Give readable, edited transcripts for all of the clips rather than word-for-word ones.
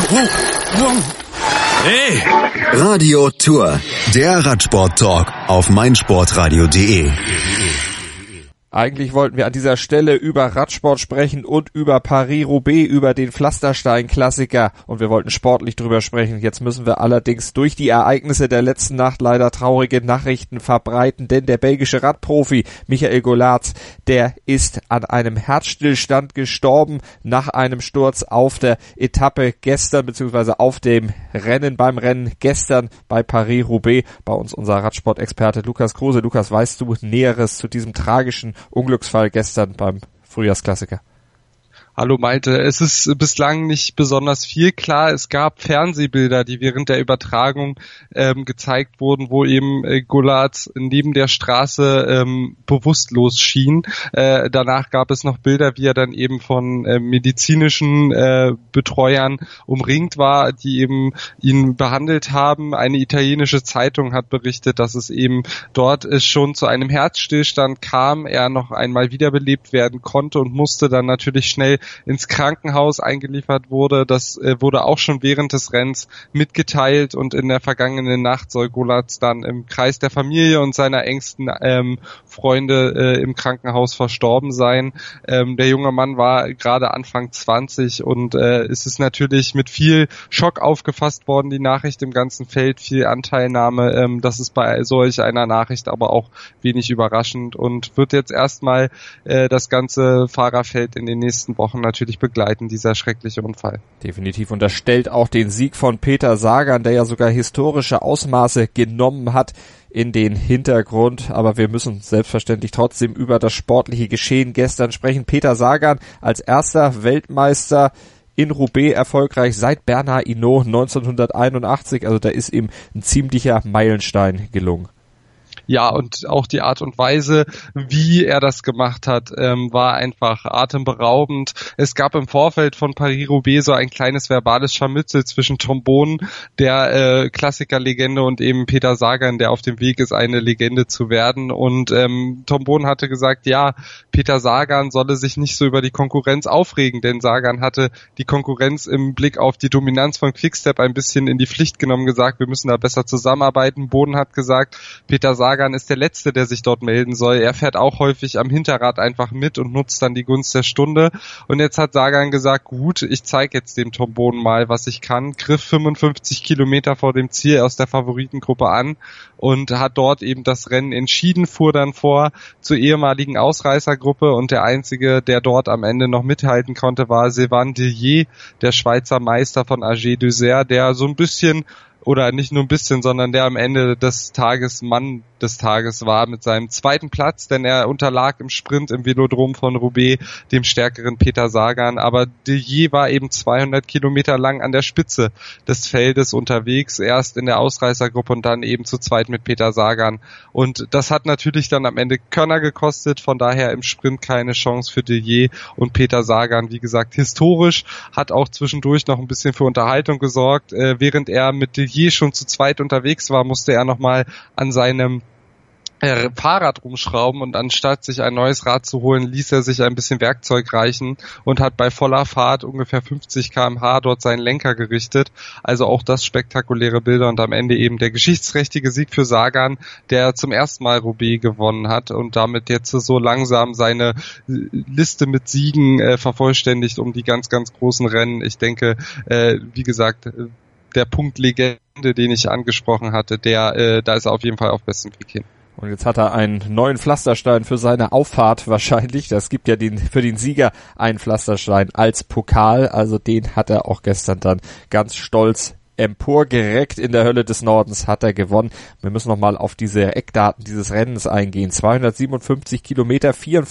Hey! Radio Tour, der Radsport-Talk auf meinsportradio.de. Eigentlich wollten wir an dieser Stelle über Radsport sprechen und über Paris-Roubaix, über den Pflasterstein-Klassiker, und wir wollten sportlich drüber sprechen. Jetzt müssen wir allerdings durch die Ereignisse der letzten Nacht leider traurige Nachrichten verbreiten, denn der belgische Radprofi Michael Golaerts, der ist an einem Herzstillstand gestorben nach einem Sturz auf der Etappe gestern, beziehungsweise auf dem Rennen, beim Rennen gestern bei Paris-Roubaix. Bei uns unser Radsport-Experte Lukas Kruse. Lukas, weißt du Näheres zu diesem tragischen Unglücksfall gestern beim Frühjahrsklassiker? Hallo Malte, es ist bislang nicht besonders viel klar. Es gab Fernsehbilder, die während der Übertragung gezeigt wurden, wo eben Golaerts neben der Straße bewusstlos schien. Danach gab es noch Bilder, wie er dann eben von medizinischen Betreuern umringt war, die eben ihn behandelt haben. Eine italienische Zeitung hat berichtet, dass es eben dort schon zu einem Herzstillstand kam, er noch einmal wiederbelebt werden konnte und musste dann natürlich schnell ins Krankenhaus eingeliefert wurde. Das wurde auch schon während des Rennens mitgeteilt, und in der vergangenen Nacht soll Golaerts dann im Kreis der Familie und seiner engsten Freunde im Krankenhaus verstorben sein. Der junge Mann war gerade Anfang 20 und es ist natürlich mit viel Schock aufgefasst worden, die Nachricht im ganzen Feld, viel Anteilnahme. Das ist bei solch einer Nachricht aber auch wenig überraschend und wird jetzt erstmal das ganze Fahrerfeld in den nächsten Wochen natürlich begleiten, dieser schreckliche Unfall. Definitiv, und das stellt auch den Sieg von Peter Sagan, der ja sogar historische Ausmaße genommen hat, in den Hintergrund. Aber wir müssen selbstverständlich trotzdem über das sportliche Geschehen gestern sprechen. Peter Sagan als erster Weltmeister in Roubaix erfolgreich seit Bernard Hinault 1981. Also da ist ihm ein ziemlicher Meilenstein gelungen. Ja, und auch die Art und Weise, wie er das gemacht hat, war einfach atemberaubend. Es gab im Vorfeld von Paris-Roubaix so ein kleines verbales Scharmützel zwischen Tom Bonen, der Klassikerlegende, und eben Peter Sagan, der auf dem Weg ist, eine Legende zu werden. Und Tom Bonen hatte gesagt, ja, Peter Sagan solle sich nicht so über die Konkurrenz aufregen, denn Sagan hatte die Konkurrenz im Blick auf die Dominanz von Quickstep ein bisschen in die Pflicht genommen, gesagt, wir müssen da besser zusammenarbeiten. Bonen hat gesagt, Peter Sagan ist der Letzte, der sich dort melden soll. Er fährt auch häufig am Hinterrad einfach mit und nutzt dann die Gunst der Stunde. Und jetzt hat Sagan gesagt, gut, ich zeige jetzt dem Tom Bonen mal, was ich kann. Griff 55 Kilometer vor dem Ziel aus der Favoritengruppe an und hat dort eben das Rennen entschieden, fuhr dann vor zur ehemaligen Ausreißergruppe, und der Einzige, der dort am Ende noch mithalten konnte, war Sylvain Dillier, der Schweizer Meister von AG Dessert, der so ein bisschen, oder nicht nur ein bisschen, sondern der am Ende des Tages Mann des Tages war mit seinem zweiten Platz, denn er unterlag im Sprint im Velodrom von Roubaix dem stärkeren Peter Sagan, aber Dillier war eben 200 Kilometer lang an der Spitze des Feldes unterwegs, erst in der Ausreißergruppe und dann eben zu zweit mit Peter Sagan, und das hat natürlich dann am Ende Körner gekostet, von daher im Sprint keine Chance für Dillier, und Peter Sagan, wie gesagt, historisch, hat auch zwischendurch noch ein bisschen für Unterhaltung gesorgt, während er mit Dillier schon zu zweit unterwegs war, musste er nochmal an seinem Fahrrad rumschrauben, und anstatt sich ein neues Rad zu holen, ließ er sich ein bisschen Werkzeug reichen und hat bei voller Fahrt ungefähr 50 km/h dort seinen Lenker gerichtet. Also auch das spektakuläre Bilder, und am Ende eben der geschichtsträchtige Sieg für Sagan, der zum ersten Mal Roubaix gewonnen hat und damit jetzt so langsam seine Liste mit Siegen vervollständigt um die ganz, ganz großen Rennen. Ich denke, wie gesagt, der Punkt Legende, den ich angesprochen hatte, da ist er auf jeden Fall auf bestem Weg hin. Und jetzt hat er einen neuen Pflasterstein für seine Auffahrt wahrscheinlich. Das gibt ja für den Sieger einen Pflasterstein als Pokal. Also den hat er auch gestern dann ganz stolz emporgereckt. In der Hölle des Nordens hat er gewonnen. Wir müssen nochmal auf diese Eckdaten dieses Rennens eingehen. 257 Kilometer,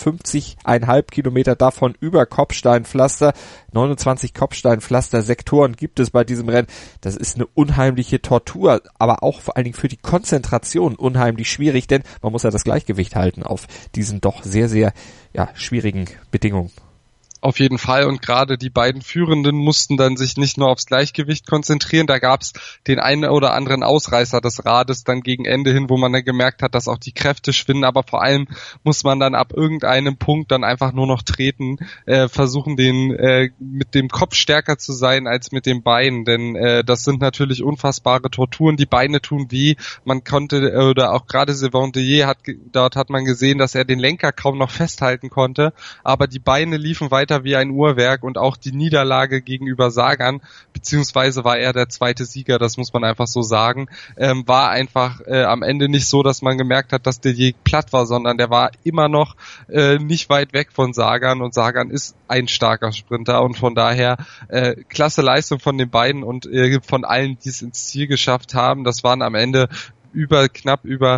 54,5 Kilometer davon über Kopfsteinpflaster. 29 Kopfsteinpflaster-Sektoren gibt es bei diesem Rennen. Das ist eine unheimliche Tortur, aber auch vor allen Dingen für die Konzentration unheimlich schwierig, denn man muss ja das Gleichgewicht halten auf diesen doch sehr, sehr schwierigen Bedingungen. Auf jeden Fall, und gerade die beiden Führenden mussten dann sich nicht nur aufs Gleichgewicht konzentrieren, da gab es den einen oder anderen Ausreißer des Rades dann gegen Ende hin, wo man dann gemerkt hat, dass auch die Kräfte schwinden, aber vor allem muss man dann ab irgendeinem Punkt dann einfach nur noch treten, versuchen mit dem Kopf stärker zu sein als mit den Beinen, denn das sind natürlich unfassbare Torturen, die Beine tun weh, man konnte, oder auch gerade Sylvain Dillier dort hat man gesehen, dass er den Lenker kaum noch festhalten konnte, aber die Beine liefen weiter wie ein Uhrwerk, und auch die Niederlage gegenüber Sagan, beziehungsweise war er der zweite Sieger, das muss man einfach so sagen, war einfach am Ende nicht so, dass man gemerkt hat, dass Dillier platt war, sondern der war immer noch nicht weit weg von Sagan, und Sagan ist ein starker Sprinter, und von daher klasse Leistung von den beiden und von allen, die es ins Ziel geschafft haben. Das waren am Ende knapp über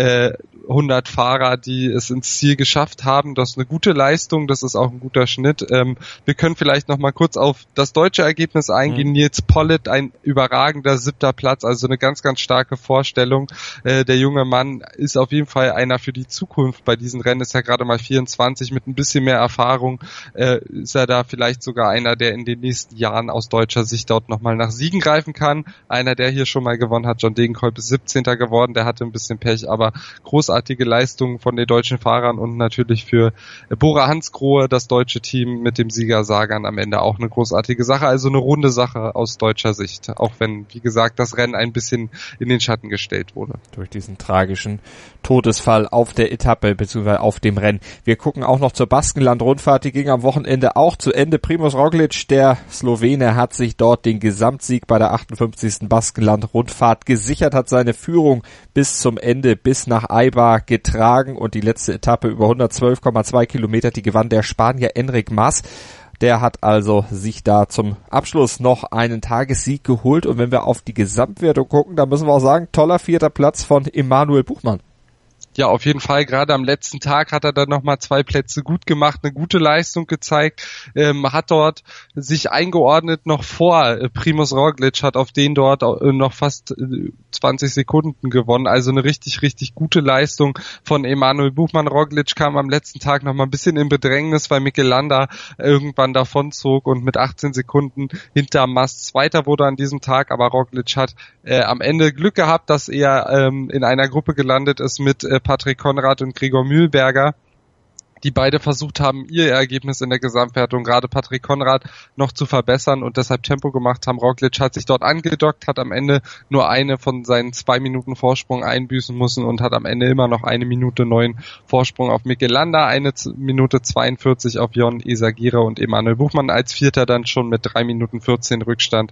100 Fahrer, die es ins Ziel geschafft haben. Das ist eine gute Leistung, das ist auch ein guter Schnitt. Wir können vielleicht noch mal kurz auf das deutsche Ergebnis eingehen. Nils Politt, ein überragender 7. Platz, also eine ganz, ganz starke Vorstellung. Der junge Mann ist auf jeden Fall einer für die Zukunft bei diesen Rennen, ist ja gerade mal 24, mit ein bisschen mehr Erfahrung ist er da vielleicht sogar einer, der in den nächsten Jahren aus deutscher Sicht dort nochmal nach Siegen greifen kann. Einer, der hier schon mal gewonnen hat, John Degenkolb, ist 17. geworden, der hatte ein bisschen Pech, aber großartige Leistungen von den deutschen Fahrern, und natürlich für Bora Hansgrohe, das deutsche Team mit dem Sieger Sagan am Ende auch eine großartige Sache, also eine runde Sache aus deutscher Sicht, auch wenn, wie gesagt, das Rennen ein bisschen in den Schatten gestellt wurde. Durch diesen tragischen Todesfall auf der Etappe bzw. auf dem Rennen. Wir gucken auch noch zur Baskenland-Rundfahrt, die ging am Wochenende auch zu Ende. Primož Roglič, der Slowene, hat sich dort den Gesamtsieg bei der 58. Baskenland-Rundfahrt gesichert, hat seine Führung bis zum Ende, bis nach Eibar getragen, und die letzte Etappe über 112,2 Kilometer, die gewann der Spanier Enric Mas. Der hat also sich da zum Abschluss noch einen Tagessieg geholt, und wenn wir auf die Gesamtwertung gucken, dann müssen wir auch sagen, toller 4. Platz von Emanuel Buchmann. Ja, auf jeden Fall. Gerade am letzten Tag hat er dann nochmal 2 Plätze gut gemacht, eine gute Leistung gezeigt, hat dort sich eingeordnet noch vor Primož Roglič, hat auf den dort noch fast 20 Sekunden gewonnen. Also eine richtig, richtig gute Leistung von Emanuel Buchmann. Roglič kam am letzten Tag nochmal ein bisschen in Bedrängnis, weil Mikel Landa irgendwann davonzog und mit 18 Sekunden hinter Mas Zweiter wurde an diesem Tag. Aber Roglič hat am Ende Glück gehabt, dass er in einer Gruppe gelandet ist mit Patrick Konrad und Gregor Mühlberger, die beide versucht haben, ihr Ergebnis in der Gesamtwertung, gerade Patrick Konrad, noch zu verbessern und deshalb Tempo gemacht haben. Roglič hat sich dort angedockt, hat am Ende nur eine von seinen 2 Minuten Vorsprung einbüßen müssen und hat am Ende immer noch 1 Minute 9 Vorsprung auf Mikel Landa, 1 Minute 42 auf Jon Izagirre und Emanuel Buchmann als Vierter dann schon mit 3 Minuten 14 Rückstand.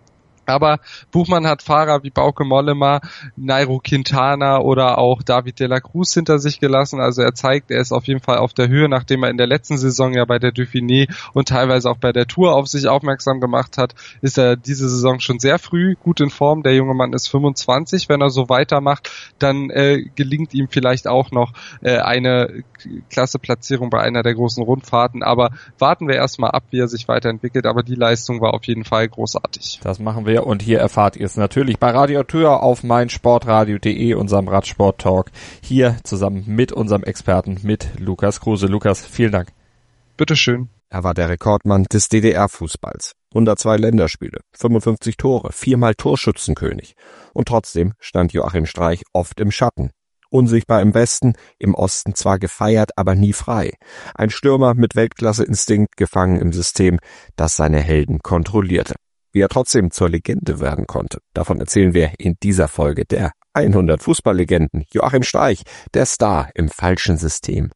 Aber Buchmann hat Fahrer wie Bauke Mollema, Nairo Quintana oder auch David de la Cruz hinter sich gelassen. Also er zeigt, er ist auf jeden Fall auf der Höhe, nachdem er in der letzten Saison ja bei der Dauphiné und teilweise auch bei der Tour auf sich aufmerksam gemacht hat, ist er diese Saison schon sehr früh gut in Form. Der junge Mann ist 25. Wenn er so weitermacht, dann gelingt ihm vielleicht auch noch eine klasse Platzierung bei einer der großen Rundfahrten. Aber warten wir erstmal ab, wie er sich weiterentwickelt. Aber die Leistung war auf jeden Fall großartig. Das machen wir. Und hier erfahrt ihr es natürlich bei Radio Tour auf meinsportradio.de, unserem Radsport-Talk, hier zusammen mit unserem Experten, mit Lukas Kruse. Lukas, vielen Dank. Bitteschön. Er war der Rekordmann des DDR-Fußballs. 102 Länderspiele, 55 Tore, 4-mal Torschützenkönig. Und trotzdem stand Joachim Streich oft im Schatten. Unsichtbar im Westen, im Osten zwar gefeiert, aber nie frei. Ein Stürmer mit Weltklasse-Instinkt, gefangen im System, das seine Helden kontrollierte. Wie er trotzdem zur Legende werden konnte, davon erzählen wir in dieser Folge der 100 Fußballlegenden. Joachim Streich, der Star im falschen System.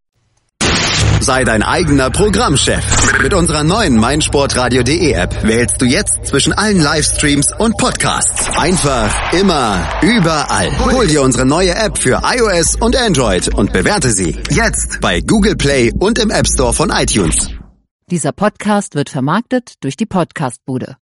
Sei dein eigener Programmchef. Mit unserer neuen meinsportradio.de App wählst du jetzt zwischen allen Livestreams und Podcasts. Einfach, immer, überall. Hol dir unsere neue App für iOS und Android und bewerte sie jetzt bei Google Play und im App Store von iTunes. Dieser Podcast wird vermarktet durch die Podcastbude.